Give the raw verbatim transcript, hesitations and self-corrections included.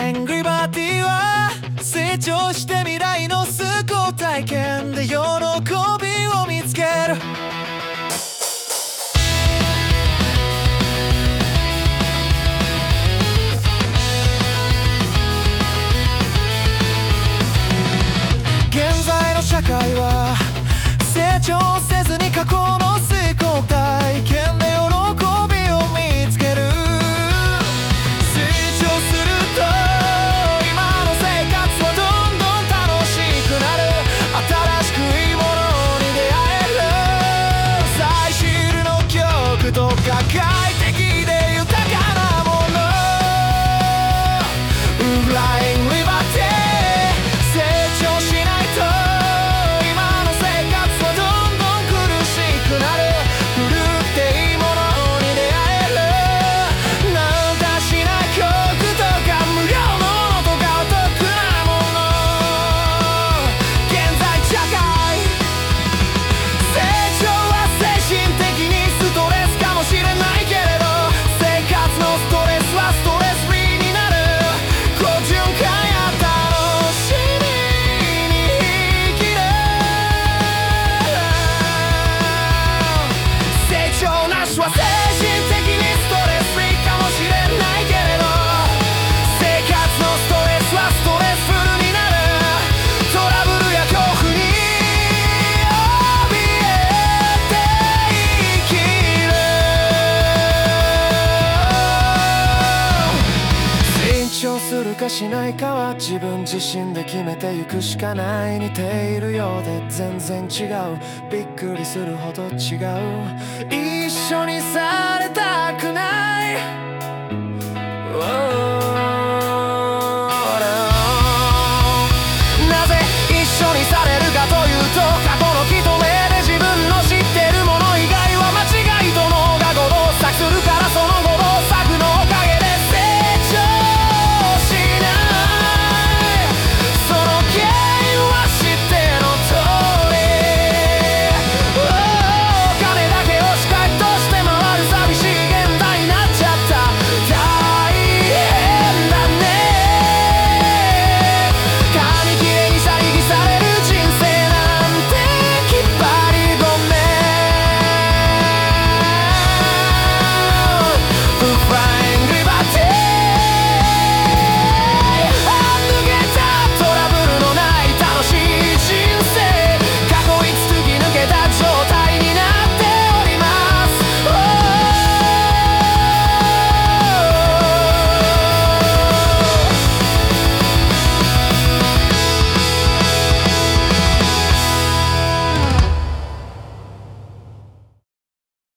ングリバティは成長して未来の崇高体験で喜びを見つける。現在の社会は成長せずに過去の成功体験で喜びを見つける。成長すると今の生活はどんどん楽しくなる。新しくいいものに出会える。最新の曲とか快適で豊かなもの。フライングリバティ成長しないと今の生活はどんどん苦しくなる。古っていいものに出会える。なんだしない曲とか無料のものとかお得なもの。現在社会成長は精神的にストレスかもしれないけれど、生活のストレスはストレスフリーになる。好循環や楽しみに生きる。成長なしは精神的にストレスフリーかもしれないけれど、生活のストレスはストレスフルになる。トラブルや恐怖に怯えて生きる。成長するかしないかは自分自身で決めてゆくしかない。似ているようで全然違う。びっくりするほど違う。一緒にされたくない。Oh